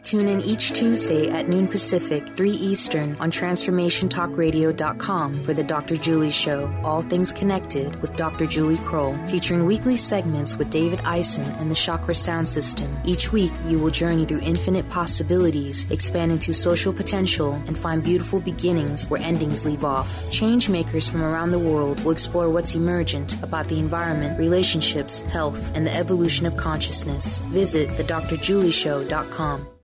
Tune in each Tuesday at noon Pacific, 3 Eastern on TransformationTalkRadio.com for The Dr. Julie Show, All Things Connected with Dr. Julie Kroll, featuring weekly segments with David Eisen and the Chakra Sound System. Each week, you will journey through infinite possibilities, expand into social potential, and find beautiful beginnings where endings leave off. Change makers from around the world will explore what's emergent about the environment, relationships, health, and the evolution of consciousness. Visit thedrjulieshow.com.